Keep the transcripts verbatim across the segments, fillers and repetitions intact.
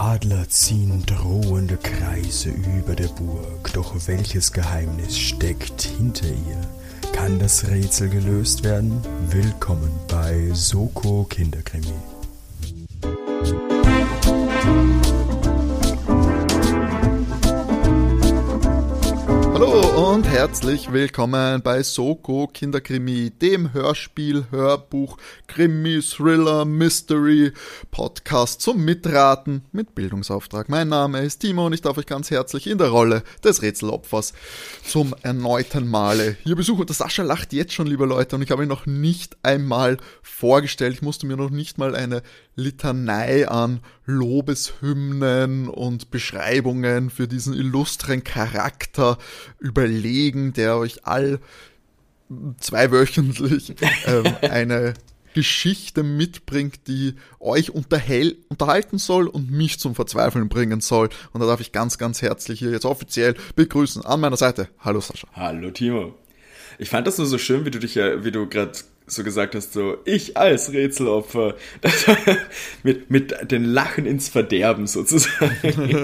Adler ziehen drohende Kreise über der Burg, doch welches Geheimnis steckt hinter ihr? Kann das Rätsel gelöst werden? Willkommen bei Soko Kinderkrimi. Hallo und herzlich willkommen bei Soko Kinderkrimi, dem Hörspiel, Hörbuch, Krimi, Thriller, Mystery, Podcast zum Mitraten mit Bildungsauftrag. Mein Name ist Timo und ich darf euch ganz herzlich in der Rolle des Rätselopfers zum erneuten Male hier besuchen. Und der Sascha lacht jetzt schon, liebe Leute, und ich habe ihn noch nicht einmal vorgestellt. Ich musste mir noch nicht mal eine Litanei an Lobeshymnen und Beschreibungen für diesen illustren Charakter überlegen, der euch all zweiwöchentlich ähm, eine Geschichte mitbringt, die euch unterhält, unterhalten soll und mich zum Verzweifeln bringen soll. Und da darf ich ganz, ganz herzlich hier jetzt offiziell begrüßen. An meiner Seite, hallo Sascha. Hallo Timo. Ich fand das nur so schön, wie du dich ja, wie du gerade so gesagt hast, so ich als Rätselopfer, mit, mit den Lachen ins Verderben sozusagen.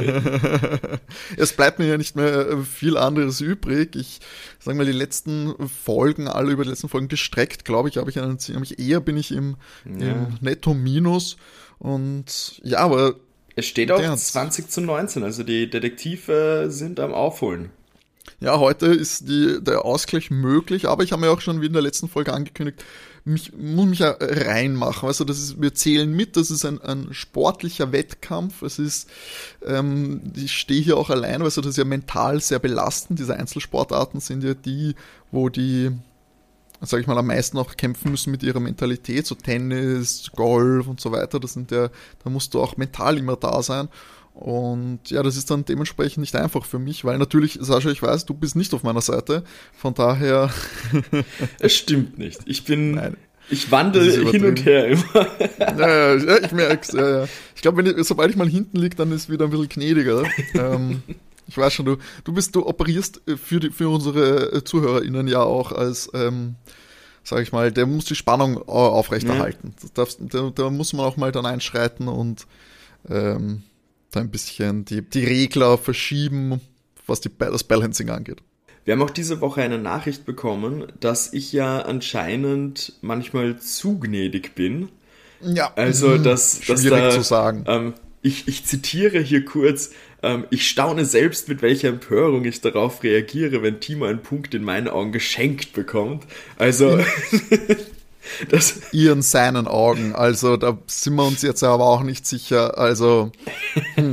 Es bleibt mir ja nicht mehr viel anderes übrig. Ich sage mal, die letzten Folgen, alle über die letzten Folgen gestreckt, glaube ich, habe ich einen ziemlich, eher bin ich im, ja. im Netto-Minus und ja, aber es steht auch zwanzig zu neunzehn, also die Detektive sind am Aufholen. Ja, heute ist die, der Ausgleich möglich, aber ich habe mir auch schon wie in der letzten Folge angekündigt, mich, muss mich ja reinmachen. Also das ist, wir zählen mit, das ist ein, ein sportlicher Wettkampf. Es ist, ähm, ich stehe hier auch allein, also das ist ja mental sehr belastend. Diese Einzelsportarten sind ja die, wo die, sag ich mal, am meisten auch kämpfen müssen mit ihrer Mentalität, so Tennis, Golf und so weiter. Das sind ja, da musst du auch mental immer da sein. Und ja, das ist dann dementsprechend nicht einfach für mich, weil natürlich, Sascha, ich weiß, du bist nicht auf meiner Seite, von daher... Es stimmt nicht, ich bin, Nein, ich wandle hin und her immer. Ja, ja, ich merk's, ja, ja. Ich glaube, wenn ich, sobald ich mal hinten liege, dann ist es wieder ein bisschen gnädiger. ähm, ich weiß schon, du, du bist, du operierst für, die, für unsere ZuhörerInnen ja auch als... Ähm, sag ich mal, der muss die Spannung aufrechterhalten. Ja. Das darf, da, da muss man auch mal dann einschreiten und... Ähm, da ein bisschen die, die Regler verschieben, was die, das Balancing angeht. Wir haben auch diese Woche eine Nachricht bekommen, dass ich ja anscheinend manchmal zu gnädig bin. Ja, also dass, dass schwierig da, zu sagen. Ähm, ich, ich zitiere hier kurz, ähm, ich staune selbst, mit welcher Empörung ich darauf reagiere, wenn Timo einen Punkt in meinen Augen geschenkt bekommt. Also... Das ihren seinen Augen, also da sind wir uns jetzt aber auch nicht sicher, also hm.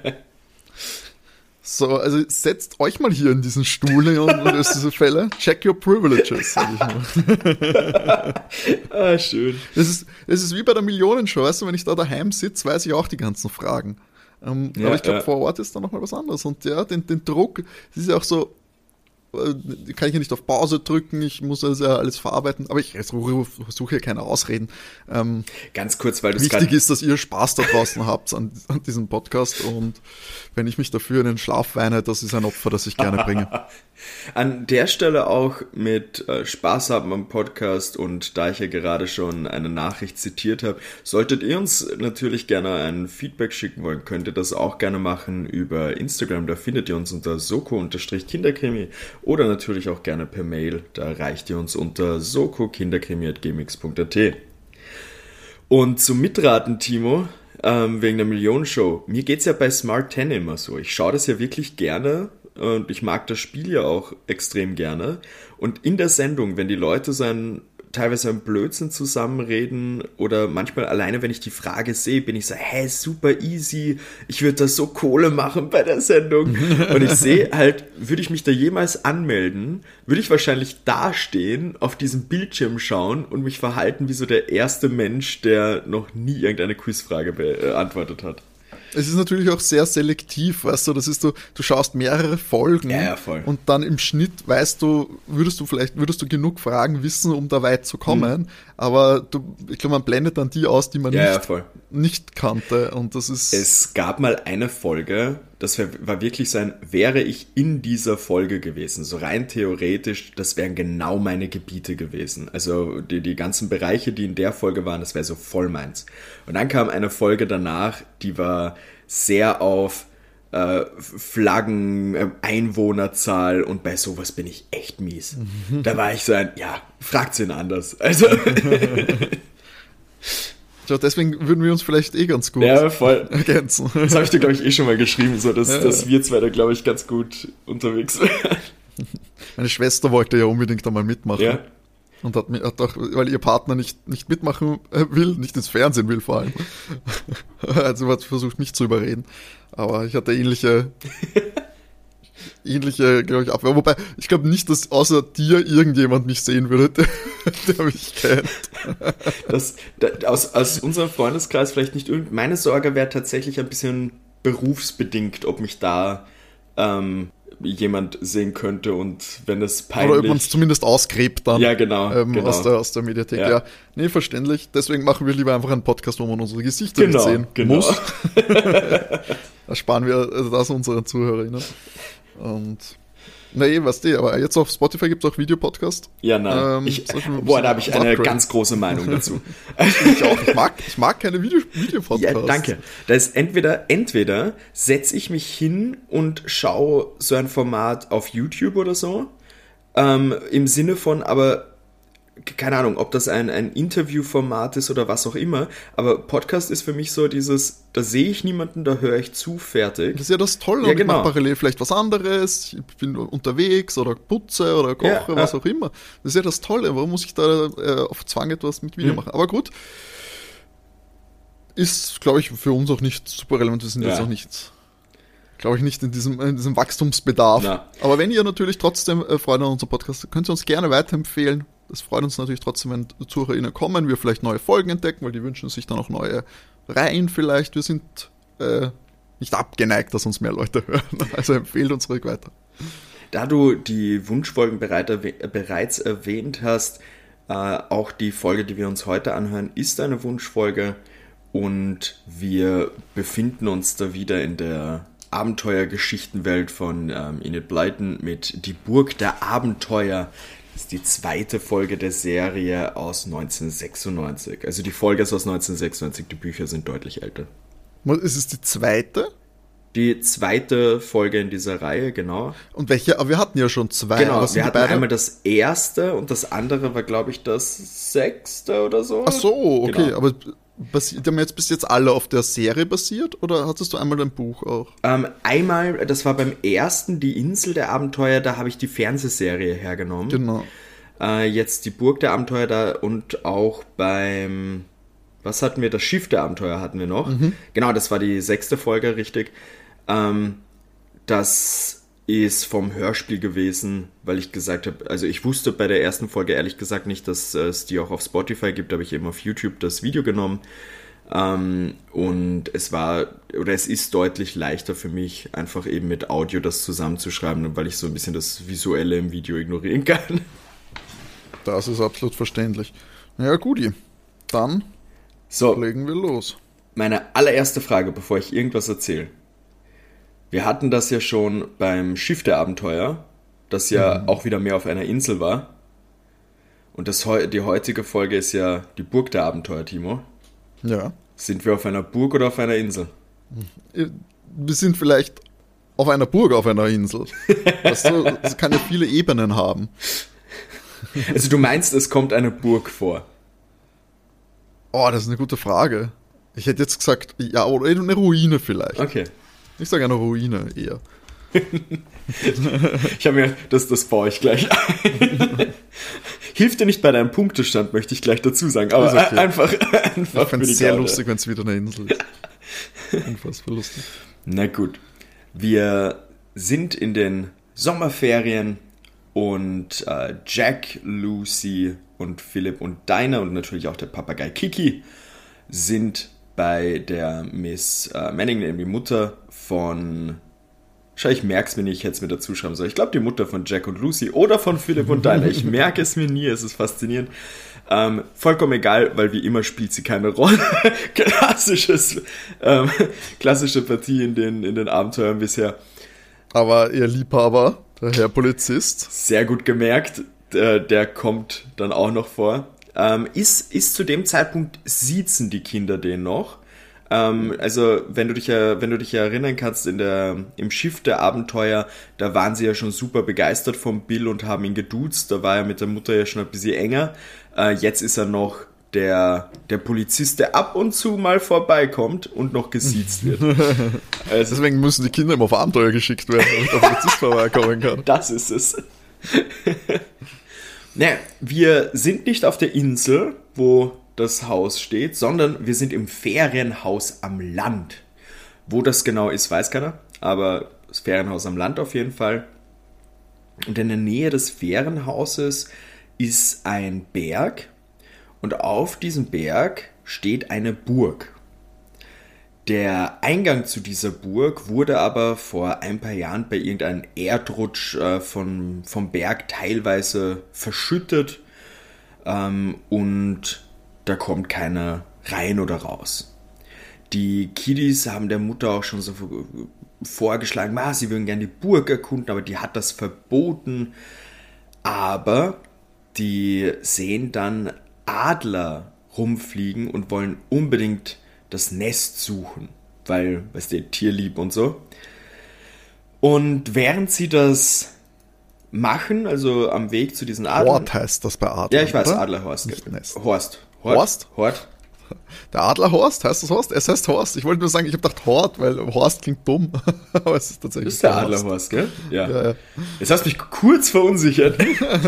So, also setzt euch mal hier in diesen Stuhl und löst diese Fälle, check your privileges, sag ich mal. Ah, schön. Das ist, das ist wie bei der Millionenshow, weißt du, wenn ich da daheim sitze, weiß ich auch die ganzen Fragen, ähm, ja, aber ich glaube, ja. Vor Ort ist da nochmal was anderes und ja, den, den Druck, das ist ja auch so, kann ich ja nicht auf Pause drücken, ich muss also ja alles verarbeiten, aber ich suche ja keine Ausreden. Ähm, Ganz kurz, weil du wichtig ist, dass ihr Spaß da draußen habt an, an diesem Podcast und wenn ich mich dafür in den Schlaf weine, das ist ein Opfer, das ich gerne bringe. An der Stelle auch mit äh, Spaß haben am Podcast und da ich ja gerade schon eine Nachricht zitiert habe, solltet ihr uns natürlich gerne ein Feedback schicken wollen, könnt ihr das auch gerne machen über Instagram, da findet ihr uns unter soko-kinderkrimi oder natürlich auch gerne per Mail, da erreicht ihr uns unter soko-kinderkrimi at gmx punkt at. Und zum Mitraten, Timo, ähm, wegen der Millionenshow, mir geht's ja bei Smart Ten immer so, ich schaue das ja wirklich gerne und ich mag das Spiel ja auch extrem gerne und in der Sendung, wenn die Leute so ein teilweise ein Blödsinn zusammenreden oder manchmal alleine, wenn ich die Frage sehe, bin ich so, hey, super easy, ich würde da so Kohle machen bei der Sendung. Und ich sehe halt, würde ich mich da jemals anmelden, würde ich wahrscheinlich dastehen, auf diesem Bildschirm schauen und mich verhalten wie so der erste Mensch, der noch nie irgendeine Quizfrage beantwortet hat. Es ist natürlich auch sehr selektiv, weißt du, das ist so, du schaust mehrere Folgen ja, ja, voll. Und dann im Schnitt weißt du, würdest du vielleicht, würdest du genug Fragen wissen, um da weit zu kommen, mhm. aber du, ich glaube, man blendet dann die aus, die man ja, nicht, ja, nicht kannte und das ist... Es gab mal eine Folge, das wär, war wirklich sein, wäre ich in dieser Folge gewesen, so rein theoretisch, das wären genau meine Gebiete gewesen. Also die, die ganzen Bereiche, die in der Folge waren, das wäre so voll meins. Und dann kam eine Folge danach, die war sehr auf äh, Flaggen, äh, Einwohnerzahl, und bei sowas bin ich echt mies. Mhm. Da war ich so ein, ja, fragt's ihn anders. Also... Ja, deswegen würden wir uns vielleicht eh ganz gut ja, voll. ergänzen. Das habe ich dir, glaube ich, eh schon mal geschrieben, so dass, ja, dass ja. wir zwei da, glaube ich, ganz gut unterwegs wären. Meine Schwester wollte ja unbedingt einmal mitmachen. Ja. Und hat, hat auch, weil ihr Partner nicht, nicht mitmachen will, nicht ins Fernsehen will vor allem. Also hat versucht, mich zu überreden. Aber ich hatte ähnliche... ähnliche, glaube ich, Abwehr. Wobei, ich glaube nicht, dass außer dir irgendjemand mich sehen würde, der, der mich kennt. Das, das, aus, aus unserem Freundeskreis vielleicht nicht irgend. Meine Sorge wäre tatsächlich ein bisschen berufsbedingt, ob mich da ähm, jemand sehen könnte, und wenn es peinlich... Oder ob man es zumindest ausgräbt dann. Ja, genau, ähm, genau. Aus, der, aus der Mediathek. Ja. ja, nee, verständlich. Deswegen machen wir lieber einfach einen Podcast, wo man unsere Gesichter genau, nicht sehen genau. muss. Da sparen wir also das unseren ZuhörerInnen. Und nee, was die, aber jetzt auf Spotify gibt es auch Videopodcast. Ja, nein. Ähm, ich, boah, da habe ich eine Upgrade. ganz große Meinung dazu. Ich auch. Ich mag, ich mag keine Video, Videopodcasts. Ja, danke. Da ist entweder, entweder setze ich mich hin und schaue so ein Format auf YouTube oder so, ähm, im Sinne von, aber keine Ahnung, ob das ein, ein Interviewformat ist oder was auch immer, aber Podcast ist für mich so dieses, da sehe ich niemanden, da höre ich zu, fertig. Das ist ja das Tolle, Ja, und genau. ich mache parallel vielleicht was anderes, ich bin unterwegs oder putze oder koche, Ja, was ja. auch immer. Das ist ja das Tolle, warum muss ich da äh, auf Zwang etwas mit Video Mhm. machen? Aber gut, ist, glaube ich, für uns auch nicht super relevant, wir sind Ja. jetzt auch nicht... Glaube ich nicht in diesem, in diesem Wachstumsbedarf. Na. Aber wenn ihr natürlich trotzdem äh, Freude an unserem Podcast habt, könnt ihr uns gerne weiterempfehlen. Das freut uns natürlich trotzdem, wenn ZuhörerInnen kommen, wir vielleicht neue Folgen entdecken, weil die wünschen sich dann auch neue Reihen vielleicht. Wir sind äh, nicht abgeneigt, dass uns mehr Leute hören. Also empfehlt uns ruhig weiter. Da du die Wunschfolgen bereit erwäh- bereits erwähnt hast, äh, auch die Folge, die wir uns heute anhören, ist eine Wunschfolge, und wir befinden uns da wieder in der Abenteuergeschichtenwelt von ähm, Enid Blyton mit Die Burg der Abenteuer. Das ist die zweite Folge der Serie aus neunzehnhundertsechsundneunzig. Also die Folge ist aus neunzehnhundertsechsundneunzig, die Bücher sind deutlich älter. Ist es die zweite? Die zweite Folge in dieser Reihe, genau. Und welche? Aber wir hatten ja schon zwei. Genau, Was sind wir die hatten beide? einmal das erste und das andere war, glaube ich, das sechste oder so. Ach so, okay. Genau. Aber basi- die haben jetzt bis jetzt alle auf der Serie basiert, oder hattest du einmal ein Buch auch? Ähm, einmal, das war beim ersten, die Insel der Abenteuer, da habe ich die Fernsehserie hergenommen. Genau. Äh, jetzt die Burg der Abenteuer da, und auch beim, was hatten wir, das Schiff der Abenteuer hatten wir noch. Mhm. Genau, das war die sechste Folge, richtig. Ähm, das ist vom Hörspiel gewesen, weil ich gesagt habe, also ich wusste bei der ersten Folge ehrlich gesagt nicht, dass es die auch auf Spotify gibt, habe ich eben auf YouTube das Video genommen. Ähm, und es war, oder es ist deutlich leichter für mich, einfach eben mit Audio das zusammenzuschreiben, weil ich so ein bisschen das Visuelle im Video ignorieren kann. Das ist absolut verständlich. Ja, guti. Dann So, legen wir los. meine allererste Frage, bevor ich irgendwas erzähle. Wir hatten das ja schon beim Schiff der Abenteuer, das ja Mhm. auch wieder mehr auf einer Insel war. Und das, heu- die heutige Folge ist ja die Burg der Abenteuer, Timo. Ja. Sind wir auf einer Burg oder auf einer Insel? Wir sind vielleicht auf einer Burg auf einer Insel. Weißt du, das kann ja viele Ebenen haben. Also du meinst, es kommt eine Burg vor? Oh, das ist eine gute Frage. Ich hätte jetzt gesagt, ja, oder eine Ruine vielleicht. Okay. Ich sage eine Ruine eher. Ich habe mir, das, das baue ich gleich ein. Hilft dir nicht bei deinem Punktestand, möchte ich gleich dazu sagen. Aber Ist okay. einfach, einfach Ich für fände die es sehr Garde. lustig, wenn es wieder eine Insel ist. Unfassbar lustig. Na gut. Wir sind in den Sommerferien und äh, Jack, Lucy und Philipp und Dinah und natürlich auch der Papagei Kiki sind bei der Miss äh, Manning, die Mutter von Schau, ich merk's mir nicht, ich hätte es mir dazu schreiben sollen. Ich glaube, die Mutter von Jack und Lucy oder von Philipp und Dinah. Ich merke es mir nie, es ist faszinierend. Ähm, vollkommen egal, weil wie immer spielt sie keine Rolle. Klassisches, ähm, klassische Partie in den, in den Abenteuern bisher. Aber ihr Liebhaber, der Herr Polizist. Sehr gut gemerkt, der, der kommt dann auch noch vor. Ähm, ist, ist zu dem Zeitpunkt, siezen die Kinder den noch. Ähm, also, wenn du dich ja, wenn du dich ja erinnern kannst, in der, im Schiff der Abenteuer, da waren sie ja schon super begeistert vom Bill und haben ihn geduzt. Da war er mit der Mutter ja schon ein bisschen enger. Äh, jetzt ist er noch der, der Polizist, der ab und zu mal vorbeikommt und noch gesiezt wird. Also, deswegen müssen die Kinder immer auf Abenteuer geschickt werden, damit der Polizist vorbeikommen kann. Das ist es. Naja, wir sind nicht auf der Insel, wo das Haus steht, sondern wir sind im Ferienhaus am Land. Wo das genau ist, weiß keiner, aber das Ferienhaus am Land auf jeden Fall. Und in der Nähe des Ferienhauses ist ein Berg und auf diesem Berg steht eine Burg. Der Eingang zu dieser Burg wurde aber vor ein paar Jahren bei irgendeinem Erdrutsch äh, von, vom Berg teilweise verschüttet ähm, und da kommt keiner rein oder raus. Die Kiddies haben der Mutter auch schon so vorgeschlagen, ah, sie würden gerne die Burg erkunden, aber die hat das verboten. Aber die sehen dann Adler rumfliegen und wollen unbedingt das Nest suchen, weil, weißt du, tierlieb und so. Und während sie das machen, also am Weg zu diesen Adlern... Hort heißt das bei Adlern, Ja, ich weiß, oder? Adlerhorst. Nicht Nest. Horst. Horst? Hort. Der Adlerhorst, heißt das Horst? Es heißt Horst. Ich wollte nur sagen, ich habe gedacht Hort, weil Horst klingt dumm. Aber es ist tatsächlich Das ist der Horst. Adlerhorst, gell? Ja. Ja, ja. Jetzt hast du mich kurz verunsichert.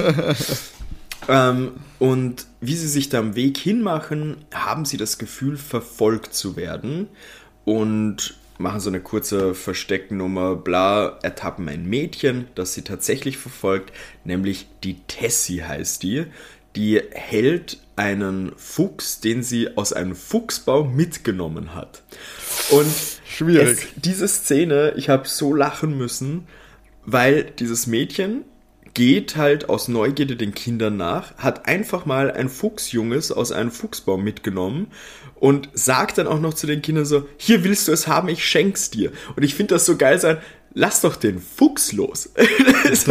ähm, und wie sie sich da am Weg hinmachen, haben sie das Gefühl, verfolgt zu werden. Und machen so eine kurze Verstecknummer, bla, ertappen ein Mädchen, das sie tatsächlich verfolgt, nämlich die Tessie heißt die. Die hält einen Fuchs, den sie aus einem Fuchsbau mitgenommen hat. Und Schwierig. Es, diese Szene, ich habe so lachen müssen, weil dieses Mädchen geht halt aus Neugierde den Kindern nach, hat einfach mal ein Fuchsjunges aus einem Fuchsbau mitgenommen und sagt dann auch noch zu den Kindern so, hier willst du es haben, ich schenk's dir. Und ich finde das so geil sein, lass doch den Fuchs los. so,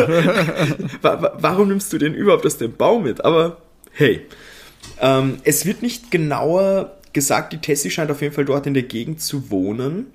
warum nimmst du denn überhaupt aus dem Baum mit? Aber hey, ähm, es wird nicht genauer gesagt, die Tessie scheint auf jeden Fall dort in der Gegend zu wohnen.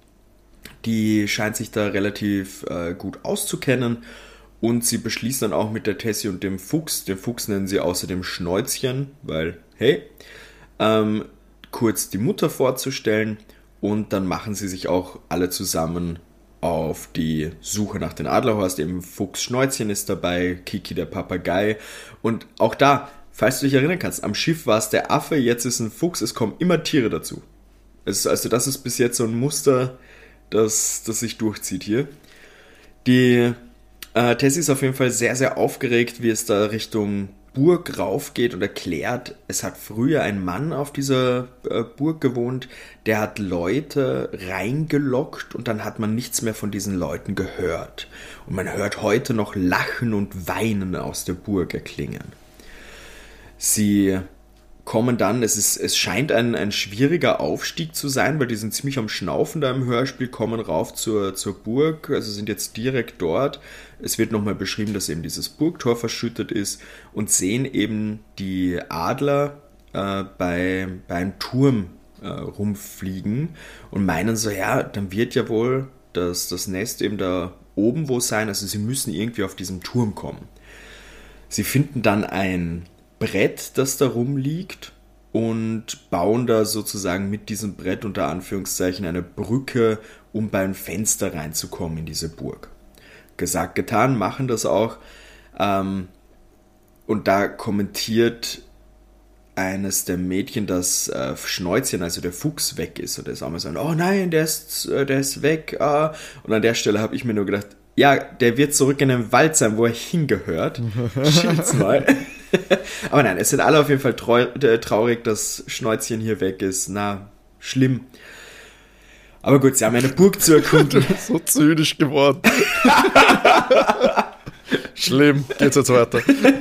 Die scheint sich da relativ äh, gut auszukennen. Und sie beschließen dann auch mit der Tessie und dem Fuchs, den Fuchs nennen sie außerdem Schnäuzchen, weil, hey, ähm, kurz die Mutter vorzustellen und dann machen sie sich auch alle zusammen auf die Suche nach den Adlerhorst. Eben Fuchs Schnäuzchen ist dabei, Kiki der Papagei und auch da, falls du dich erinnern kannst, am Schiff war es der Affe, jetzt ist ein Fuchs, es kommen immer Tiere dazu. Es ist, also das ist bis jetzt so ein Muster, das, das sich durchzieht hier. Die Äh, Tessie ist auf jeden Fall sehr, sehr aufgeregt, wie es da Richtung Burg raufgeht und erklärt, es hat früher ein Mann auf dieser äh, Burg gewohnt, der hat Leute reingelockt und dann hat man nichts mehr von diesen Leuten gehört. Und man hört heute noch Lachen und Weinen aus der Burg erklingen. Sie kommen dann, es, ist, es scheint ein, ein schwieriger Aufstieg zu sein, weil die sind ziemlich am Schnaufen da im Hörspiel, kommen rauf zur, zur Burg, also sind jetzt direkt dort. Es wird nochmal beschrieben, dass eben dieses Burgtor verschüttet ist und sehen eben die Adler äh, bei, bei einem Turm äh, rumfliegen und meinen so, ja, dann wird ja wohl das, das Nest eben da oben wo sein, also sie müssen irgendwie auf diesen Turm kommen. Sie finden dann ein Brett, das da rumliegt und bauen da sozusagen mit diesem Brett unter Anführungszeichen eine Brücke, um beim Fenster reinzukommen in diese Burg. Gesagt, getan, machen das auch. Ähm, und da kommentiert eines der Mädchen, dass äh, Schnäuzchen, also der Fuchs, weg ist. Und der ist auch mal so, oh nein, der ist, äh, der ist weg. Ah. Und an der Stelle habe ich mir nur gedacht, ja, der wird zurück in den Wald sein, wo er hingehört. Chillt's mal. Aber nein, es sind alle auf jeden Fall trau- äh, traurig, dass Schnäuzchen hier weg ist. Na, schlimm. Aber gut, sie haben eine Burg zu erkunden. So zynisch geworden. Schlimm, geht's jetzt weiter.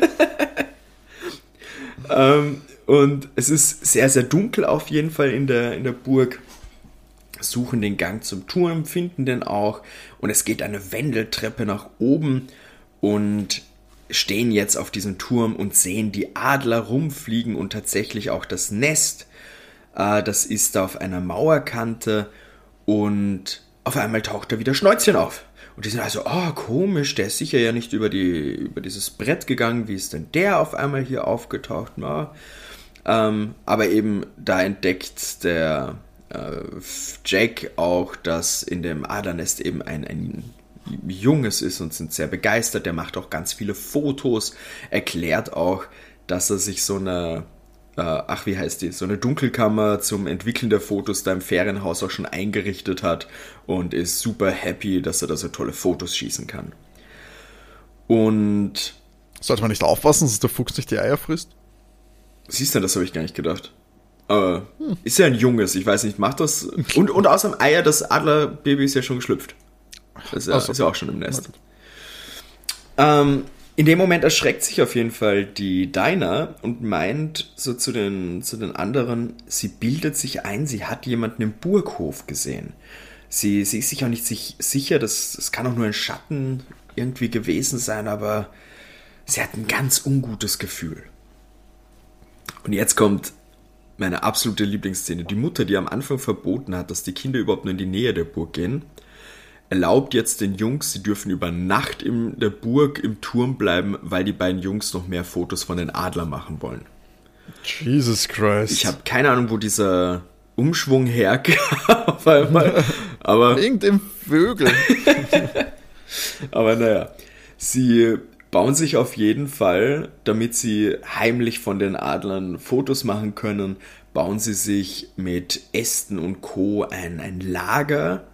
ähm, und es ist sehr, sehr dunkel auf jeden Fall in der, in der Burg. Suchen den Gang zum Turm, finden den auch. Und es geht eine Wendeltreppe nach oben und stehen jetzt auf diesem Turm und sehen die Adler rumfliegen und tatsächlich auch das Nest. Äh, das ist da auf einer Mauerkante und auf einmal taucht da wieder Schnäuzchen auf. Und die sind also, oh, komisch, der ist sicher ja nicht über, die, über dieses Brett gegangen. Wie ist denn der auf einmal hier aufgetaucht? Na, ähm, aber eben da entdeckt der äh, Jack auch, dass in dem Adlernest eben ein, ein Junges ist und sind sehr begeistert. Der macht auch ganz viele Fotos, erklärt auch, dass er sich so eine, äh, ach wie heißt die, so eine Dunkelkammer zum Entwickeln der Fotos da im Ferienhaus auch schon eingerichtet hat und ist super happy, dass er da so tolle Fotos schießen kann. Und sollte man nicht aufpassen, dass der Fuchs nicht die Eier frisst? Siehst du, das habe ich gar nicht gedacht. Aber hm. ist ja ein Junges, ich weiß nicht, macht das. Und, und außerdem Eier, das Adlerbaby ist ja schon geschlüpft. Das ist ja, so. Ist ja auch schon im Nest. Ähm, in dem Moment erschreckt sich auf jeden Fall die Dinah und meint so zu den, zu den anderen, sie bildet sich ein, sie hat jemanden im Burghof gesehen. Sie, sie ist sich auch nicht sich, sicher, das, das kann auch nur ein Schatten irgendwie gewesen sein, aber sie hat ein ganz ungutes Gefühl. Und jetzt kommt meine absolute Lieblingsszene. Die Mutter, die am Anfang verboten hat, dass die Kinder überhaupt nur in die Nähe der Burg gehen, erlaubt jetzt den Jungs, sie dürfen über Nacht in der Burg im Turm bleiben, weil die beiden Jungs noch mehr Fotos von den Adlern machen wollen. Jesus Christ. Ich habe keine Ahnung, wo dieser Umschwung herkam auf einmal. Aber wegen dem Vögel. Aber naja, sie bauen sich auf jeden Fall, damit sie heimlich von den Adlern Fotos machen können, bauen sie sich mit Ästen und Co. ein, ein Lager.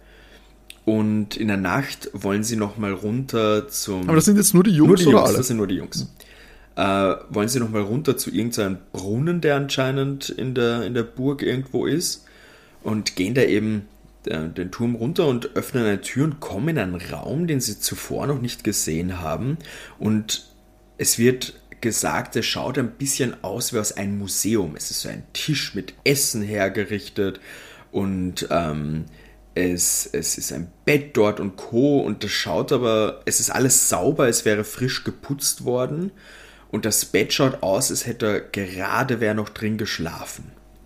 Und in der Nacht wollen sie nochmal runter zum... Aber das sind jetzt nur die Jungs, nur die oder Jungs, alle? Das sind nur die Jungs. Äh, wollen sie nochmal runter zu irgendeinem Brunnen, der anscheinend in der, in der Burg irgendwo ist. Und gehen da eben äh, den Turm runter und öffnen eine Tür und kommen in einen Raum, den sie zuvor noch nicht gesehen haben. Und es wird gesagt, es schaut ein bisschen aus wie aus einem Museum. Es ist so ein Tisch mit Essen hergerichtet und... Ähm, Es, es ist ein Bett dort und Co. Und das schaut aber, es ist alles sauber, es wäre frisch geputzt worden. Und das Bett schaut aus, als hätte gerade wer noch drin geschlafen.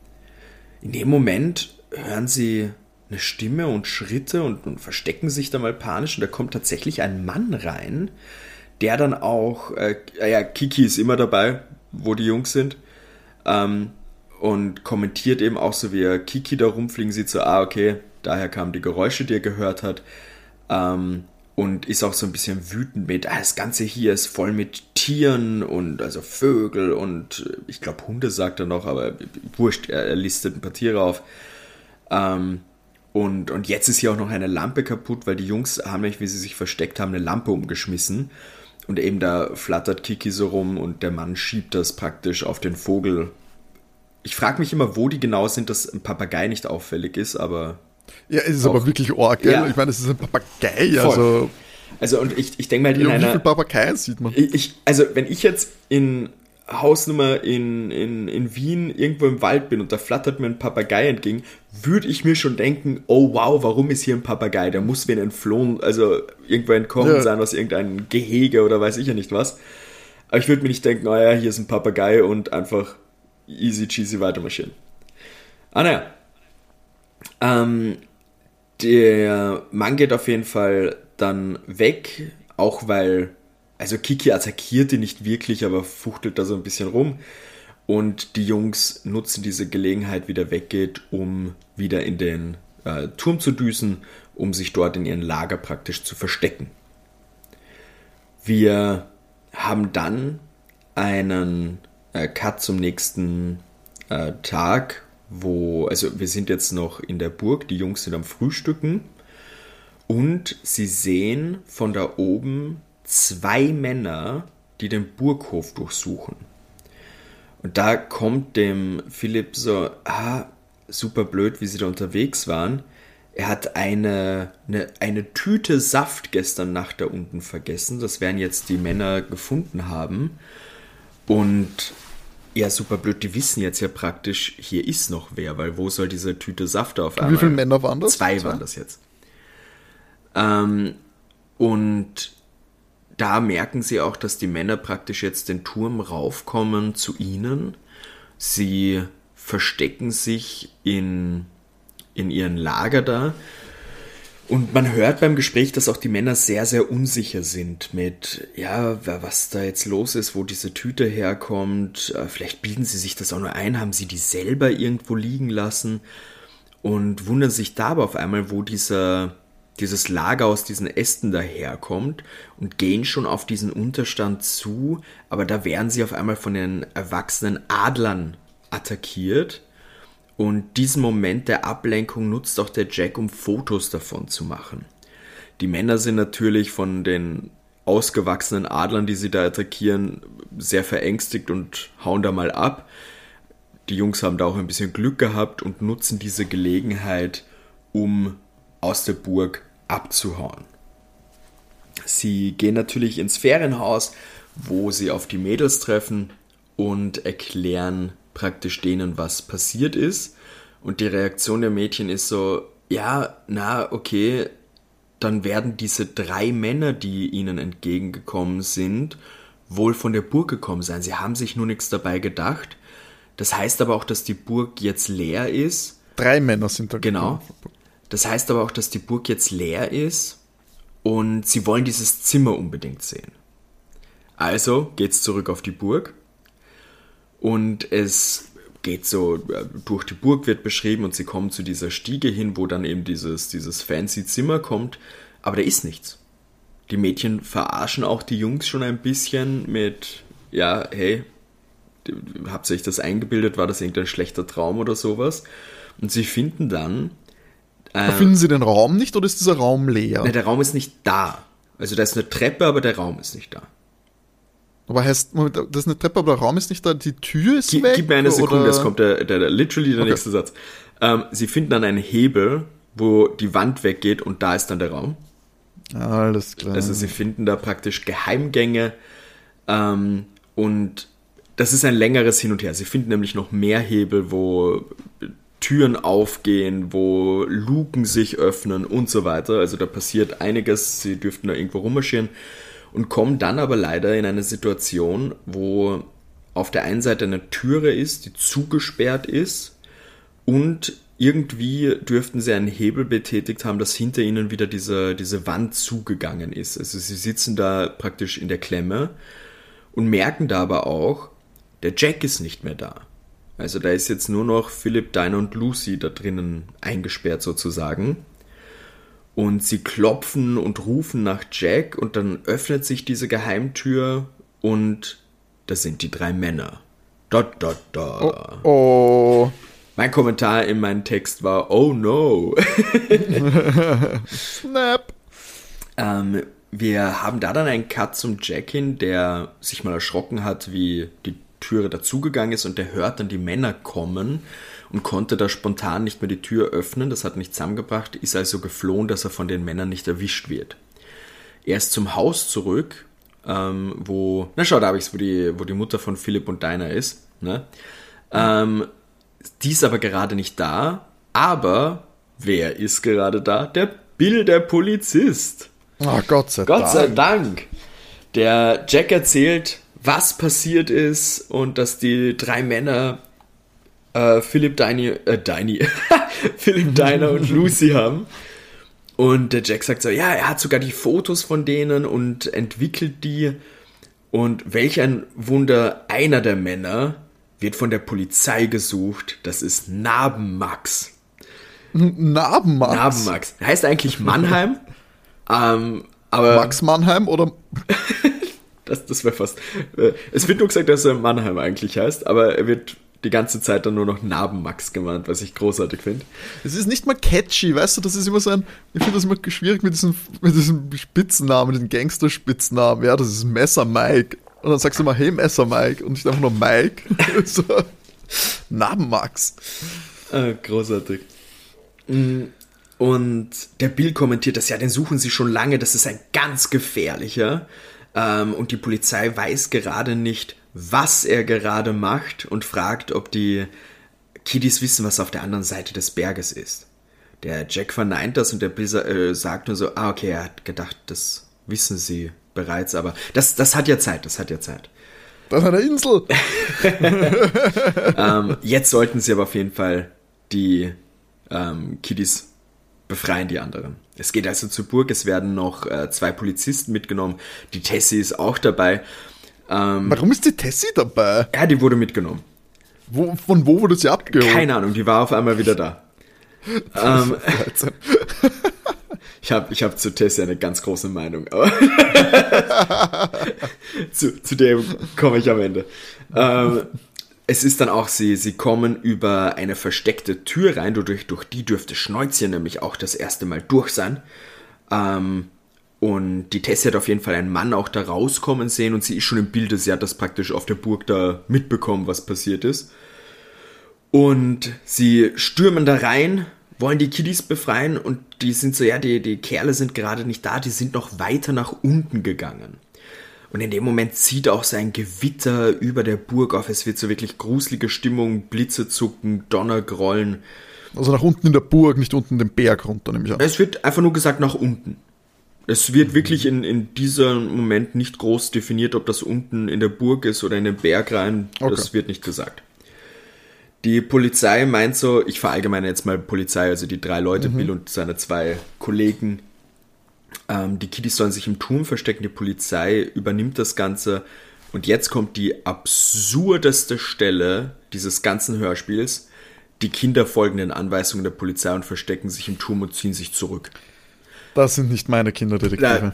In dem Moment hören sie eine Stimme und Schritte und, und verstecken sich da mal panisch. Und da kommt tatsächlich ein Mann rein, der dann auch, äh, ja, Kiki ist immer dabei, wo die Jungs sind. Ähm, und kommentiert eben auch so, wie er Kiki da rumfliegen sieht, so, ah, okay, daher kamen die Geräusche, die er gehört hat. Ähm, und ist auch so ein bisschen wütend mit, ah, das Ganze hier ist voll mit Tieren und also Vögel und ich glaube Hunde sagt er noch, aber wurscht, er, er listet ein paar Tiere auf. Ähm, und, und jetzt ist hier auch noch eine Lampe kaputt, weil die Jungs haben nämlich, wie sie sich versteckt haben, eine Lampe umgeschmissen. Und eben da flattert Kiki so rum und der Mann schiebt das praktisch auf den Vogel. Ich frage mich immer, wo die genau sind, dass ein Papagei nicht auffällig ist, aber... Ja, es ist auch, aber wirklich arg, gell? Ja. Ich meine, es ist ein Papagei, also... Also, und ich, ich denke mal, halt in ja, einer... Wie viele Papageien sieht man? Ich, also, wenn ich jetzt in Hausnummer in, in, in Wien irgendwo im Wald bin und da flattert mir ein Papagei entgegen, würde ich mir schon denken, oh wow, warum ist hier ein Papagei? Der muss wen entflohen, also irgendwo entkommen ja. sein aus irgendeinem Gehege oder weiß ich ja nicht was. Aber ich würde mir nicht denken, oh ja, hier ist ein Papagei und einfach easy cheesy weitermarschieren. Ah, naja. Ähm, der Mann geht auf jeden Fall dann weg, auch weil, also Kiki attackiert ihn nicht wirklich, aber fuchtelt da so ein bisschen rum und die Jungs nutzen diese Gelegenheit, wie der weggeht, um wieder in den äh, Turm zu düsen, um sich dort in ihren Lager praktisch zu verstecken. Wir haben dann einen äh, Cut zum nächsten äh, Tag, wo, also wir sind jetzt noch in der Burg, die Jungs sind am Frühstücken und sie sehen von da oben zwei Männer, die den Burghof durchsuchen. Und da kommt dem Philipp so, ah, super blöd, wie sie da unterwegs waren. er hat eine, eine, eine Tüte Saft gestern Nacht da unten vergessen. Das werden jetzt die Männer gefunden haben. Und ja, super blöd, die wissen jetzt ja praktisch, hier ist noch wer, weil wo soll diese Tüte Saft auf einmal? Wie viele Männer waren das? Zwei waren das jetzt. Ähm, und da merken sie auch, dass die Männer praktisch jetzt den Turm raufkommen zu ihnen. Sie verstecken sich in, in ihren Lager da. Und man hört beim Gespräch, dass auch die Männer sehr, sehr unsicher sind mit, ja, was da jetzt los ist, wo diese Tüte herkommt. Vielleicht bilden sie sich das auch nur ein, haben sie die selber irgendwo liegen lassen und wundern sich da aber auf einmal, wo dieser, dieses Lager aus diesen Ästen daherkommt und gehen schon auf diesen Unterstand zu, aber da werden sie auf einmal von den erwachsenen Adlern attackiert. Und diesen Moment der Ablenkung nutzt auch der Jack, um Fotos davon zu machen. Die Männer sind natürlich von den ausgewachsenen Adlern, die sie da attackieren, sehr verängstigt und hauen da mal ab. Die Jungs haben da auch ein bisschen Glück gehabt und nutzen diese Gelegenheit, um aus der Burg abzuhauen. Sie gehen natürlich ins Ferienhaus, wo sie auf die Mädels treffen und erklären praktisch denen, was passiert ist. Und die Reaktion der Mädchen ist so, ja, na, okay, dann werden diese drei Männer, die ihnen entgegengekommen sind, wohl von der Burg gekommen sein. Sie haben sich nur nichts dabei gedacht. Das heißt aber auch, dass die Burg jetzt leer ist. Drei Männer sind da. Genau. Das heißt aber auch, dass die Burg jetzt leer ist und sie wollen dieses Zimmer unbedingt sehen. Also geht's zurück auf die Burg. Und es geht so, durch die Burg wird beschrieben und sie kommen zu dieser Stiege hin, wo dann eben dieses, dieses fancy Zimmer kommt. Aber da ist nichts. Die Mädchen verarschen auch die Jungs schon ein bisschen mit, ja, hey, habt ihr euch das eingebildet, war das irgendein schlechter Traum oder sowas? Und sie finden dann... Äh, finden sie den Raum nicht oder ist dieser Raum leer? Nein, der Raum ist nicht da. Also da ist eine Treppe, aber der Raum ist nicht da. Aber heißt, das ist eine Treppe, aber der Raum ist nicht da, die Tür ist G- weg? Gib mir eine Sekunde, oder? Jetzt kommt der, der, der literally der okay. nächste Satz. Ähm, sie finden dann einen Hebel, wo die Wand weggeht und da ist dann der Raum. Alles klar. Also sie finden da praktisch Geheimgänge ähm, und das ist ein längeres Hin und Her. Sie finden nämlich noch mehr Hebel, wo Türen aufgehen, wo Luken sich öffnen und so weiter. Also da passiert einiges, sie dürften da irgendwo rummarschieren. Und kommen dann aber leider in eine Situation, wo auf der einen Seite eine Türe ist, die zugesperrt ist und irgendwie dürften sie einen Hebel betätigt haben, dass hinter ihnen wieder diese, diese Wand zugegangen ist. Also sie sitzen da praktisch in der Klemme und merken da aber auch, der Jack ist nicht mehr da. Also da ist jetzt nur noch Philipp, Dinah und Lucy da drinnen eingesperrt sozusagen. Und sie klopfen und rufen nach Jack und dann öffnet sich diese Geheimtür und das sind die drei Männer. Da, da, da. Oh, oh. Mein Kommentar in meinem Text war, oh no. Snap. ähm, wir haben da dann einen Cut zum Jack hin, der sich mal erschrocken hat, wie die Türe dazugegangen ist und der hört dann die Männer kommen und konnte da spontan nicht mehr die Tür öffnen, das hat nicht zusammengebracht, ist also geflohen, dass er von den Männern nicht erwischt wird. Er ist zum Haus zurück, ähm, wo, na schau, da habe ich es, wo die, wo die Mutter von Philipp und Dinah ist, ne? Ähm, die ist aber gerade nicht da, aber wer ist gerade da? Der Bill, der Polizist. Oh, Gott sei Gott Dank. sei Dank. Der Jack erzählt, was passiert ist und dass die drei Männer äh, Philipp, Dinah, äh, Dinah, Philipp, Dinah und Lucy haben. Und der Jack sagt so, ja, er hat sogar die Fotos von denen und entwickelt die. Und welch ein Wunder, einer der Männer wird von der Polizei gesucht. Das ist Narbenmax. Narbenmax? Narbenmax. Heißt eigentlich Mannheim. ähm, aber Max Mannheim oder... Das, das wäre fast... Äh, es wird nur gesagt, dass er Mannheim eigentlich heißt, aber er wird die ganze Zeit dann nur noch Narbenmax genannt, was ich großartig finde. Es ist nicht mal catchy, weißt du, das ist immer so ein... Ich finde das immer schwierig mit diesem, mit diesem Spitznamen, diesen Gangster-Spitznamen. Ja, das ist Messer Mike. Und dann sagst du mal, hey Messer Mike und nicht einfach nur Mike. So. Narbenmax. Äh, großartig. Und der Bill kommentiert das, ja, den suchen sie schon lange, das ist ein ganz gefährlicher. Ähm, und die Polizei weiß gerade nicht, was er gerade macht und fragt, ob die Kiddies wissen, was auf der anderen Seite des Berges ist. Der Jack verneint das und der Bill äh, sagt nur so, ah, okay, er hat gedacht, das wissen sie bereits, aber das, das hat ja Zeit, das hat ja Zeit. Das ist eine Insel. ähm, jetzt sollten sie aber auf jeden Fall die ähm, Kiddies befreien, die anderen. Es geht also zur Burg, es werden noch äh, zwei Polizisten mitgenommen, die Tessie ist auch dabei. Ähm, Warum ist die Tessie dabei? Ja, die wurde mitgenommen. Wo, von wo wurde sie abgeholt? Keine Ahnung, die war auf einmal wieder da. ähm, ich habe ich hab zu Tessie eine ganz große Meinung, aber zu, zu dem komme ich am Ende. Ähm, Es ist dann auch, sie, sie kommen über eine versteckte Tür rein, durch, durch die dürfte Schnäuzchen nämlich auch das erste Mal durch sein. Ähm, und die Tessie hat auf jeden Fall einen Mann auch da rauskommen sehen und sie ist schon im Bilde, sie hat das praktisch auf der Burg da mitbekommen, was passiert ist. Und sie stürmen da rein, wollen die Kiddies befreien und die sind so, ja, die, die Kerle sind gerade nicht da, die sind noch weiter nach unten gegangen. Und in dem Moment zieht auch sein Gewitter über der Burg auf. Es wird so wirklich gruselige Stimmung, Blitze zucken, Donner grollen. Also nach unten in der Burg, nicht unten den Berg runter, nehme ich an. Es wird einfach nur gesagt nach unten. Es wird wirklich in, in diesem Moment nicht groß definiert, ob das unten in der Burg ist oder in den Berg rein. Das okay. wird nicht gesagt. Die Polizei meint so, ich verallgemeine jetzt mal Polizei, also die drei Leute, mhm. Bill und seine zwei Kollegen, Ähm, die Kiddies sollen sich im Turm verstecken, die Polizei übernimmt das Ganze und jetzt kommt die absurdeste Stelle dieses ganzen Hörspiels. Die Kinder folgen den Anweisungen der Polizei und verstecken sich im Turm und ziehen sich zurück. Das sind nicht meine Kinderdetektive.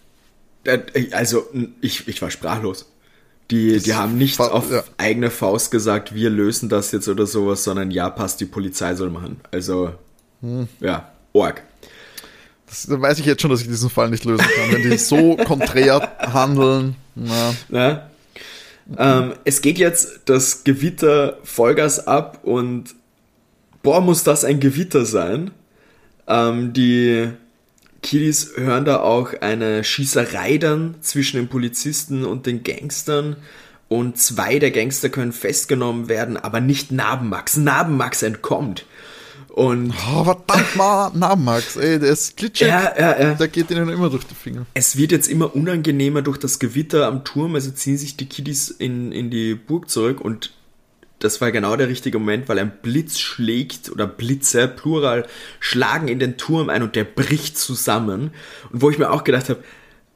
Also, ich, ich war sprachlos. Die, die haben nicht Fa- auf ja. eigene Faust gesagt, wir lösen das jetzt oder sowas, sondern ja, passt, die Polizei soll machen. Also, hm. ja, Org. Das, da weiß ich jetzt schon, dass ich diesen Fall nicht lösen kann, wenn die so konträr handeln. Na. Na? Ähm, es geht jetzt das Gewitter Vollgas ab und boah, muss das ein Gewitter sein. Ähm, die Kiddies hören da auch eine Schießerei dann zwischen den Polizisten und den Gangstern und zwei der Gangster können festgenommen werden, aber nicht Narbenmax. Narbenmax entkommt. Und oh, verdammt mal, Narbenmax, ey, der ist glitschig, ja, ja, ja. Der geht ihnen immer durch die Finger. Es wird jetzt immer unangenehmer durch das Gewitter am Turm, also ziehen sich die Kiddies in, in die Burg zurück und das war genau der richtige Moment, weil ein Blitz schlägt, oder Blitze, Plural, schlagen in den Turm ein und der bricht zusammen. Und wo ich mir auch gedacht habe,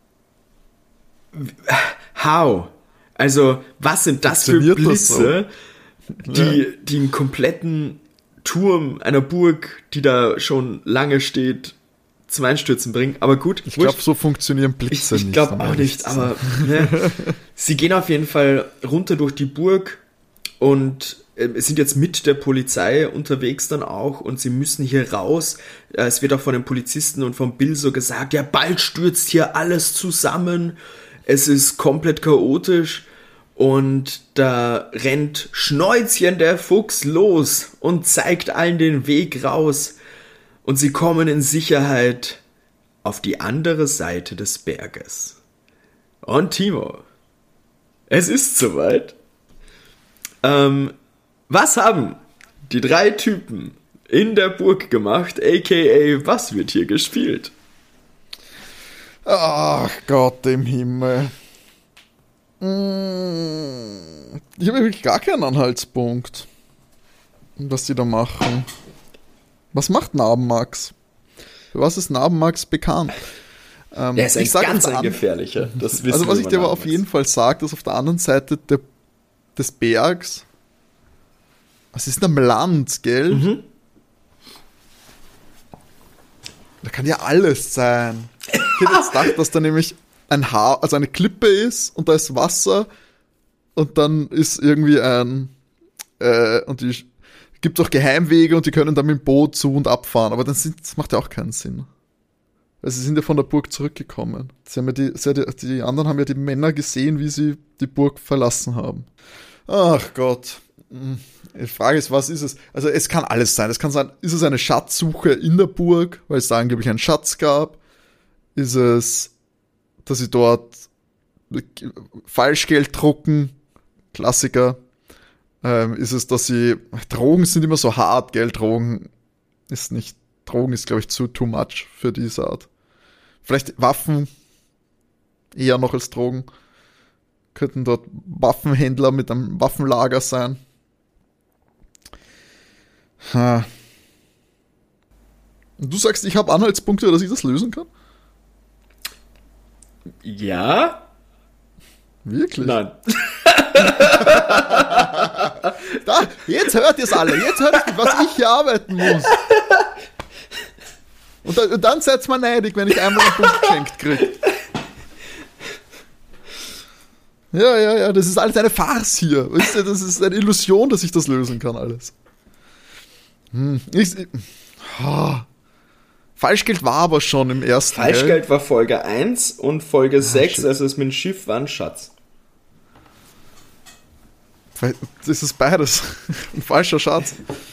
how? Also, was sind das für Blitze, das so? die, ja. die einen kompletten Turm einer Burg, die da schon lange steht, zum Einstürzen bringen. Aber gut. Ich glaube, so funktionieren Blitze ich, ich nicht. Ich glaube auch nicht, aber ne, sie gehen auf jeden Fall runter durch die Burg und äh, sind jetzt mit der Polizei unterwegs dann auch und sie müssen hier raus. Äh, es wird auch von den Polizisten und vom Bill so gesagt, ja, bald stürzt hier alles zusammen. Es ist komplett chaotisch. Und da rennt Schnäuzchen der Fuchs los und zeigt allen den Weg raus. Und sie kommen in Sicherheit auf die andere Seite des Berges. Und Timo, es ist soweit. Ähm, was haben die drei Typen in der Burg gemacht, aka was wird hier gespielt? Ach Gott im Himmel. Ich habe wirklich gar keinen Anhaltspunkt, was die da machen. Was macht Narbenmax? Für was ist Narbenmax bekannt? Ähm, Der ist ein ganz ein gefährlicher. Das wissen also was ich dir aber Narbenmax. auf jeden Fall sage, dass auf der anderen Seite der, des Bergs, was ist denn am Land, gell? Mhm. Da kann ja alles sein. Ich hätte jetzt gedacht, dass da nämlich ein Haar, also eine Klippe ist und da ist Wasser und dann ist irgendwie ein äh, und die gibt auch Geheimwege und die können dann mit dem Boot zu und abfahren, aber dann sind, das macht ja auch keinen Sinn. Weil sie sind ja von der Burg zurückgekommen. Sie haben ja die, sie, die, die anderen haben ja die Männer gesehen, wie sie die Burg verlassen haben. Ach Gott. Die Frage ist, was ist es? Also es kann alles sein. Es kann sein, ist es eine Schatzsuche in der Burg, weil es da angeblich einen Schatz gab? Ist es, dass sie dort Falschgeld drucken? Klassiker. Ähm, ist es, dass sie, Drogen sind immer so hart, gell? Drogen ist nicht, Drogen ist, glaube ich, zu too much für diese Art. Vielleicht Waffen eher noch als Drogen. Könnten dort Waffenhändler mit einem Waffenlager sein. Ha. Und du sagst, ich habe Anhaltspunkte, dass ich das lösen kann? Ja? Wirklich? Nein. Da, jetzt hört ihr es alle. Jetzt hört ihr, was ich hier arbeiten muss. Und, da, und dann seid mal neidig, wenn ich einmal einen Punkt geschenkt kriege. Ja, ja, ja, das ist alles eine Farce hier. Das ist eine Illusion, dass ich das lösen kann, alles. Hm. Ich, ich, oh. Falschgeld war aber schon im ersten Falschgeld gell? War Folge eins und Folge ah, sechs, shit. Also es mit dem Schiff war ein Schatz. Das ist beides. Ein falscher Schatz.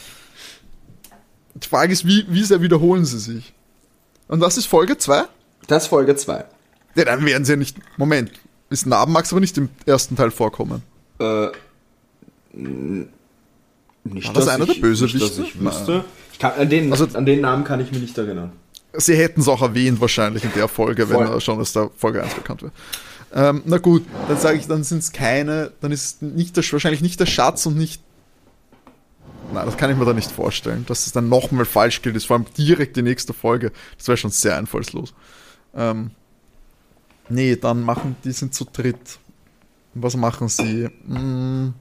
Die Frage ist, wie, wie sehr wiederholen sie sich? Und was ist Folge zwei? Das ist Folge zwei. Ja, dann werden sie ja nicht... Moment. Ist Narbenmax aber nicht im ersten Teil vorkommen? Äh... N- nicht, war das einer ich, der Bösewichte? Nicht, dass ich wüsste. Ich kann, an, den, also, an den Namen kann ich mich nicht erinnern. Sie hätten es auch erwähnt wahrscheinlich in der Folge, Voll. wenn er schon aus der Folge eins bekannt wäre. Ähm, na gut, dann sage ich, dann sind es keine, dann ist nicht der, wahrscheinlich nicht der Schatz und nicht... Nein, das kann ich mir da nicht vorstellen, dass es dann nochmal falsch gilt, ist vor allem direkt die nächste Folge. Das wäre schon sehr einfallslos. Ähm, nee, dann machen, die sind zu dritt. Was machen sie? Hm.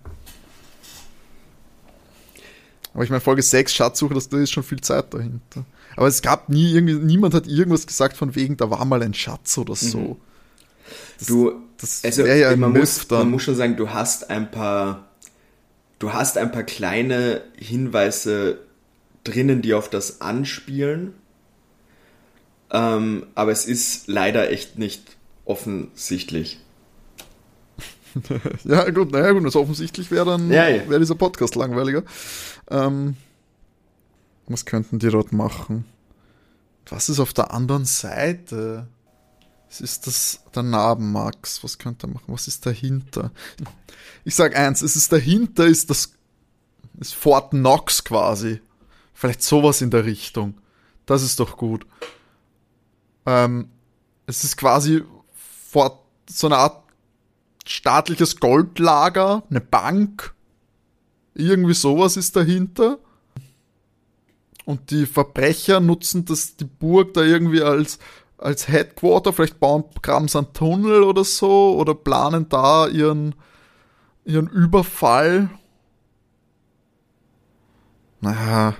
Aber ich meine, Folge sechs, Schatzsuche, das, da ist schon viel Zeit dahinter. Aber es gab nie irgendwie, niemand hat irgendwas gesagt von wegen, da war mal ein Schatz oder so. Mhm. Das, du, das also ja ein man, Myth muss, dann. man muss schon sagen, du hast ein paar, du hast ein paar kleine Hinweise drinnen, die auf das anspielen. Ähm, aber es ist leider echt nicht offensichtlich. Ja, gut, naja, gut, wenn es offensichtlich wäre, dann ja, ja. wäre dieser Podcast langweiliger. Ähm, was könnten die dort machen? Was ist auf der anderen Seite? Es ist das der Narbenmax. Was könnte er machen? Was ist dahinter? Ich sag eins, es ist dahinter, ist das ist Fort Knox quasi. Vielleicht sowas in der Richtung. Das ist doch gut. Ähm, es ist quasi Fort, so eine Art staatliches Goldlager, eine Bank. Irgendwie sowas ist dahinter. Und die Verbrecher nutzen das, die Burg da irgendwie als, als Headquarter, vielleicht bauen Krams einen Tunnel oder so, oder planen da ihren, ihren Überfall. Naja.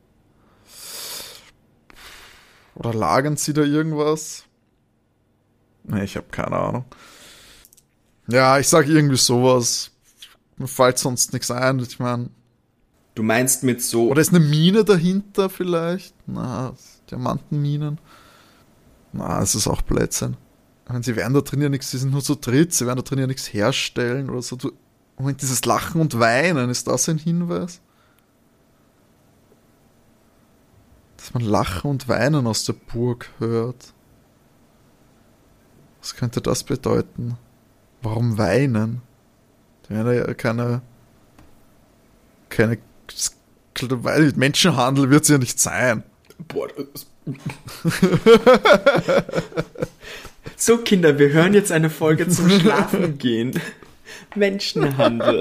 Oder lagern sie da irgendwas? Nee, ich habe keine Ahnung. Ja, ich sag irgendwie sowas. Mir fällt sonst nichts ein, ich meine. Du meinst mit so... Oder ist eine Mine dahinter vielleicht? Na, Diamantenminen. Na, es ist auch Blödsinn. Ich meine, sie werden da drin ja nichts, sie sind nur zu dritt, sie werden da drin ja nichts herstellen oder so. Moment, dieses Lachen und Weinen, ist das ein Hinweis? Dass man Lachen und Weinen aus der Burg hört. Was könnte das bedeuten? Warum weinen? Die werden ja keine... keine... Weil Menschenhandel wird es ja nicht sein. Boah, das so, Kinder, wir hören jetzt eine Folge zum Schlafen gehen. Menschenhandel.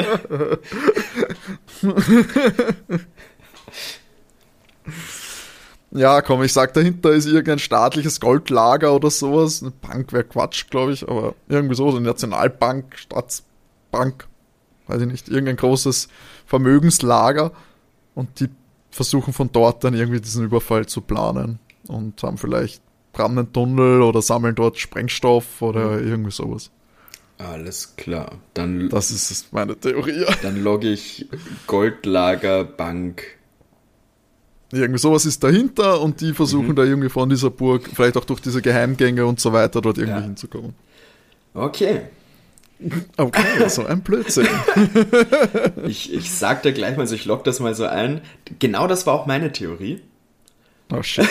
Ja, komm, ich sag, dahinter ist irgendein staatliches Goldlager oder sowas. Eine Bank wäre Quatsch, glaube ich, aber irgendwie so, eine Nationalbank, Staatsbank, weiß ich nicht, irgendein großes Vermögenslager. Und die versuchen von dort dann irgendwie diesen Überfall zu planen und haben vielleicht graben einen Tunnel oder sammeln dort Sprengstoff oder irgendwie sowas. Alles klar. Dann, das ist meine Theorie. Dann logge ich Goldlager, Bank. Irgendwie sowas ist dahinter und die versuchen mhm. da irgendwie von dieser Burg, vielleicht auch durch diese Geheimgänge und so weiter, dort irgendwie ja. hinzukommen. Okay. Okay, so ein Blödsinn. ich, ich sag dir gleich mal, also ich lock das mal so ein. Genau das war auch meine Theorie. Oh shit.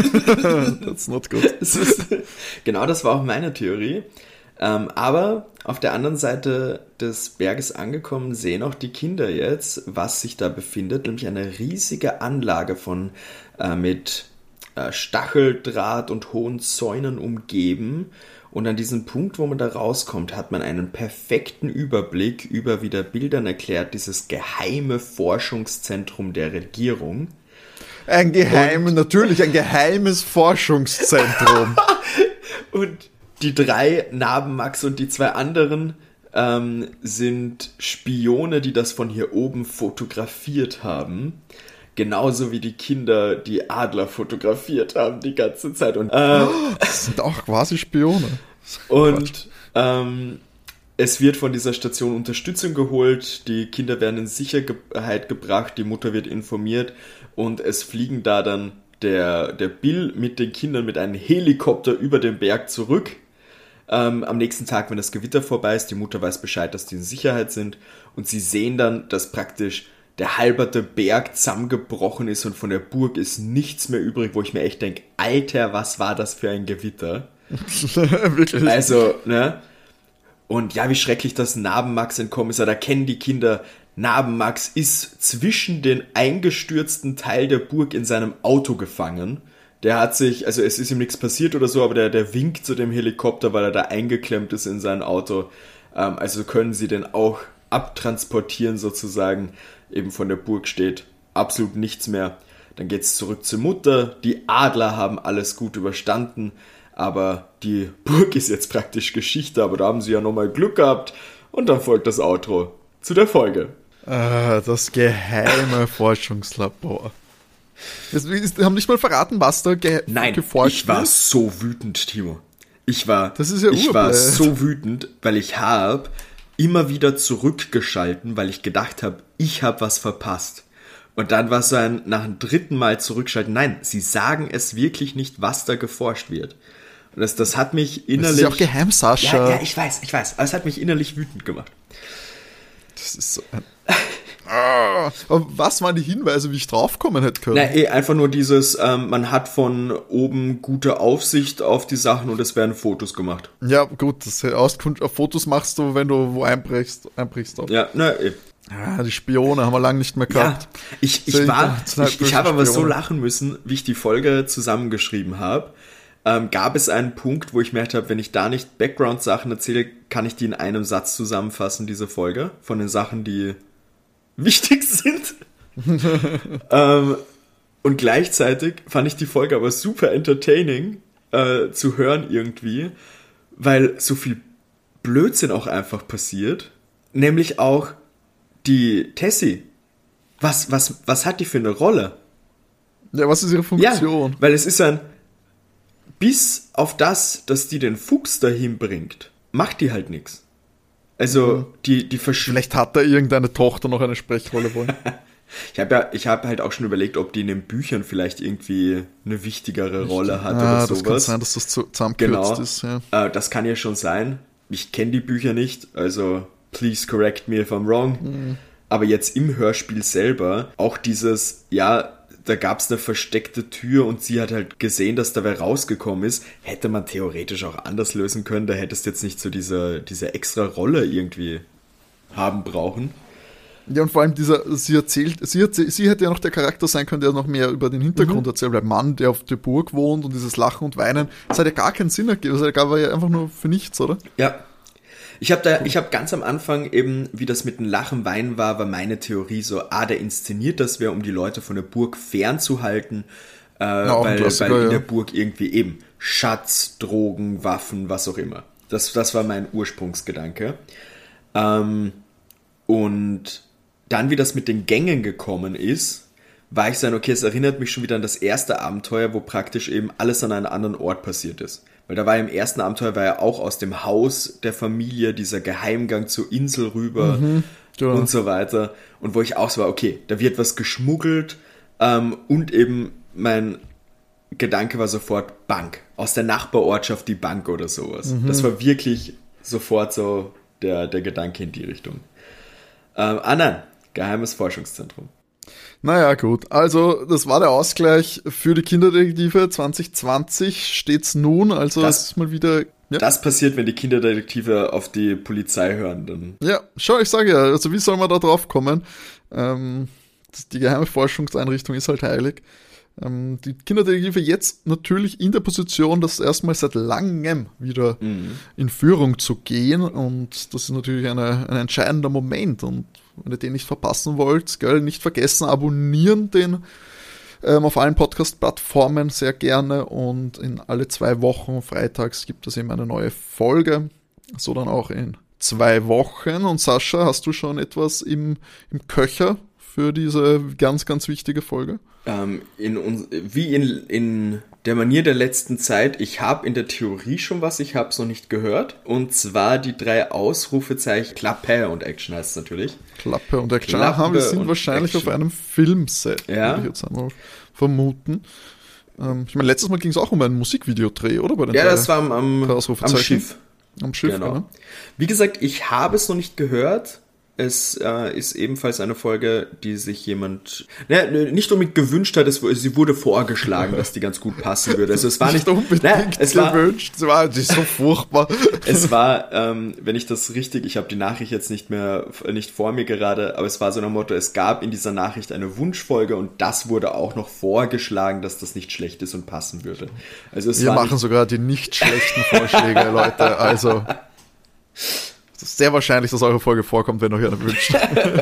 That's not good. Ist, genau das war auch meine Theorie. Ähm, aber auf der anderen Seite des Berges angekommen, sehen auch die Kinder jetzt, was sich da befindet, nämlich eine riesige Anlage von äh, mit äh, Stacheldraht und hohen Zäunen umgeben. Und an diesem Punkt, wo man da rauskommt, hat man einen perfekten Überblick über, wie der Bildern erklärt, dieses geheime Forschungszentrum der Regierung. Ein geheim, und, natürlich ein geheimes Forschungszentrum. Und die drei, Narbenmax und die zwei anderen, ähm, sind Spione, die das von hier oben fotografiert haben. Genauso wie die Kinder die Adler fotografiert haben die ganze Zeit. Und, äh, das sind auch quasi Spione. Und ähm, es wird von dieser Station Unterstützung geholt. Die Kinder werden in Sicherheit gebracht. Die Mutter wird informiert. Und es fliegen da dann der, der Bill mit den Kindern mit einem Helikopter über den Berg zurück. Ähm, am nächsten Tag, wenn das Gewitter vorbei ist, die Mutter weiß Bescheid, dass die in Sicherheit sind. Und sie sehen dann, dass praktisch der halberte Berg zusammengebrochen ist und von der Burg ist nichts mehr übrig, wo ich mir echt denke, Alter, was war das für ein Gewitter? Wirklich? Also, ne? Und ja, wie schrecklich das Narbenmax entkommen ist. Da kennen die Kinder, Narbenmax ist zwischen den eingestürzten Teil der Burg in seinem Auto gefangen. Der hat sich, also es ist ihm nichts passiert oder so, aber der, der winkt zu dem Helikopter, weil er da eingeklemmt ist in sein Auto. Ähm, also können sie den auch abtransportieren sozusagen. Eben von der Burg steht absolut nichts mehr. Dann geht's zurück zur Mutter. Die Adler haben alles gut überstanden, aber die Burg ist jetzt praktisch Geschichte, aber da haben sie ja nochmal Glück gehabt. Und dann folgt das Outro zu der Folge. Ah, das geheime Forschungslabor. Das, die haben nicht mal verraten, was da ge- Nein, geforscht ich war wird. so wütend, Timo. Ich war, das ist ja ich war urblöd. so wütend, weil ich habe immer wieder zurückgeschalten, weil ich gedacht habe, ich habe was verpasst. Und dann war so ein, nach dem dritten Mal zurückschalten, nein, sie sagen es wirklich nicht, was da geforscht wird. Und das, das hat mich innerlich... Das ist ja auch geheim, Sascha. Ja, ja, ich weiß, ich weiß, aber es hat mich innerlich wütend gemacht. Das ist so ein... ah, aber was waren die Hinweise, wie ich draufkommen hätte können? Na, eh, einfach nur dieses, ähm, man hat von oben gute Aufsicht auf die Sachen und es werden Fotos gemacht. Ja, gut, das Auskunft auf Fotos machst du, wenn du wo einbrichst. einbrichst auch. Ja, na, eh. Ah, die Spione haben wir lange nicht mehr gehabt. Ja, ich, ich So, war, international ich, ich habe aber so Spione. lachen müssen, wie ich die Folge zusammengeschrieben habe. Ähm, gab es einen Punkt, wo ich merkt habe, wenn ich da nicht Background-Sachen erzähle, kann ich die in einem Satz zusammenfassen, diese Folge, von den Sachen, die wichtig sind. ähm, und gleichzeitig fand ich die Folge aber super entertaining äh, zu hören irgendwie, weil so viel Blödsinn auch einfach passiert. Nämlich auch die Tessie. Was, was, was hat die für eine Rolle? Ja, was ist ihre Funktion? Ja, weil es ist ein, bis auf das, dass die den Fuchs dahin bringt, macht die halt nichts. Also, mhm. die, die versch- Vielleicht hat da irgendeine Tochter noch eine Sprechrolle wollen. Ich habe ja, ich habe halt auch schon überlegt, ob die in den Büchern vielleicht irgendwie eine wichtigere Rolle hat ah, oder sowas. Das kann sein, dass das zusammengekürzt genau. ist. Ja. Äh, das kann ja schon sein. Ich kenne die Bücher nicht, also please correct me if I'm wrong. Mhm. Aber jetzt im Hörspiel selber, auch dieses, ja, da gab es eine versteckte Tür und sie hat halt gesehen, dass da wer rausgekommen ist, hätte man theoretisch auch anders lösen können. Da hättest du jetzt nicht so diese, diese extra Rolle irgendwie haben brauchen. Ja, und vor allem dieser, sie erzählt, sie, erzählt, sie hätte ja noch der Charakter sein können, der noch mehr über den Hintergrund mhm. erzählt, weil der Mann, der auf der Burg wohnt und dieses Lachen und Weinen, das hat ja gar keinen Sinn ergeben, das war ja einfach nur für nichts, oder? Ja. Ich habe da, ich habe ganz am Anfang eben, wie das mit dem Lachen, Weinen war, war meine Theorie so, ah, der inszeniert das wer, um die Leute von der Burg fernzuhalten, äh, ja, weil, weil in ja. der Burg irgendwie eben Schatz, Drogen, Waffen, was auch immer. Das, das war mein Ursprungsgedanke. Ähm, und dann, wie das mit den Gängen gekommen ist, war ich so, okay, es erinnert mich schon wieder an das erste Abenteuer, wo praktisch eben alles an einem anderen Ort passiert ist. Weil da war im ersten Abenteuer war ja auch aus dem Haus der Familie dieser Geheimgang zur Insel rüber mhm, ja. und so weiter. Und wo ich auch so war, okay, da wird was geschmuggelt ähm, und eben mein Gedanke war sofort Bank. Aus der Nachbarortschaft die Bank oder sowas. Mhm. Das war wirklich sofort so der, der Gedanke in die Richtung. Ähm, ah nein, Geheimes Forschungszentrum. Naja, gut. Also, das war der Ausgleich für die Kinderdetektive. zwanzig zwanzig steht's nun. Also, Das- es ist mal wieder... Ja. Das passiert, wenn die Kinderdetektive auf die Polizei hören. Dann Ja, schau, ich sage ja, also wie soll man da drauf kommen? Ähm, das- die geheime Forschungseinrichtung ist halt heilig. Ähm, die Kinderdetektive jetzt natürlich in der Position, das erstmal seit langem wieder Mhm. in Führung zu gehen, und das ist natürlich eine, ein entscheidender Moment, und wenn ihr den nicht verpassen wollt, gell, nicht vergessen, abonnieren den ähm, auf allen Podcast-Plattformen sehr gerne, und in alle zwei Wochen freitags gibt es eben eine neue Folge, so dann auch in zwei Wochen. Und Sascha, hast du schon etwas im, im Köcher für diese ganz, ganz wichtige Folge? Ähm, in uns, wie in, in der Manier der letzten Zeit, ich habe in der Theorie schon was, ich habe es noch nicht gehört. Und zwar die drei Ausrufezeichen, Klappe und Action heißt es natürlich. Klappe und Action. Klappe Aha, wir sind und wahrscheinlich Action. auf einem Filmset, Ja. würde ich jetzt einmal vermuten. Ähm, ich meine, letztes Mal ging es auch um einen Musikvideodreh, oder? Bei den Ja, drei, das war am, am, drei am Ausrufezeichen. Schiff. Am Schiff, Genau. ne? Wie gesagt, ich habe es noch nicht gehört. Es äh, ist ebenfalls eine Folge, die sich jemand ne, nicht unbedingt gewünscht hat, es, sie wurde vorgeschlagen, dass die ganz gut passen würde. Also es war nicht, unbedingt ne, es war, gewünscht. Es war das ist so furchtbar. es war, ähm, wenn ich das richtig, ich habe die Nachricht jetzt nicht mehr, nicht vor mir gerade, aber es war so ein Motto, es gab in dieser Nachricht eine Wunschfolge und das wurde auch noch vorgeschlagen, dass das nicht schlecht ist und passen würde. Also es Wir war machen nicht, sogar die nicht schlechten Vorschläge, Leute. Also, es ist sehr wahrscheinlich, dass eure Folge vorkommt, wenn euch einer wünscht.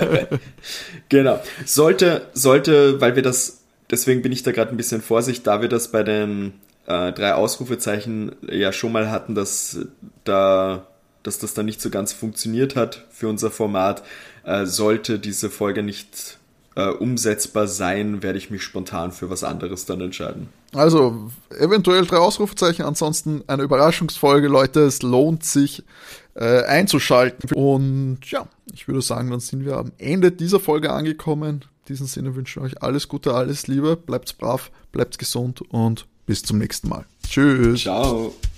genau. Sollte, sollte, weil wir das, deswegen bin ich da gerade ein bisschen vorsichtig, da wir das bei den äh, drei Ausrufezeichen ja schon mal hatten, dass da, dass das dann nicht so ganz funktioniert hat für unser Format, äh, sollte diese Folge nicht äh, umsetzbar sein, werde ich mich spontan für was anderes dann entscheiden. Also, eventuell drei Ausrufezeichen, ansonsten eine Überraschungsfolge, Leute. Es lohnt sich äh, einzuschalten. Und ja, ich würde sagen, dann sind wir am Ende dieser Folge angekommen. In diesem Sinne wünsche ich euch alles Gute, alles Liebe. Bleibt brav, bleibt gesund und bis zum nächsten Mal. Tschüss. Ciao.